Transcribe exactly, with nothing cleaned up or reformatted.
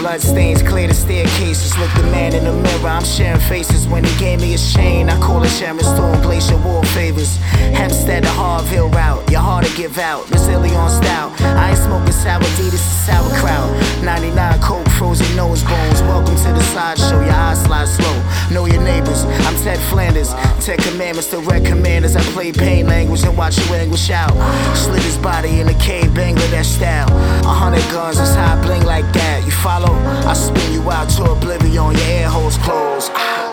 Bloodstains clear the staircases. Look the man in the mirror, I'm sharing faces. When he gave me his chain, I call it Sharon Stone, Glacier War favors. Hempstead to Harville route, your heart to give out. Brazilian style, I ain't smoking sour D, this is sauerkraut. ninety-nine coke, frozen nose bones. Welcome to the sideshow, your eyes slide slow. Know your neighbors, I'm Ted Flanders. Ten commandments to red commanders. I play pain language and watch you anguish out. Slit his body in the cave, Bangladesh style. A hundred guns, that's how I bling like that. You follow? I spin you out to oblivion, your air holes closed.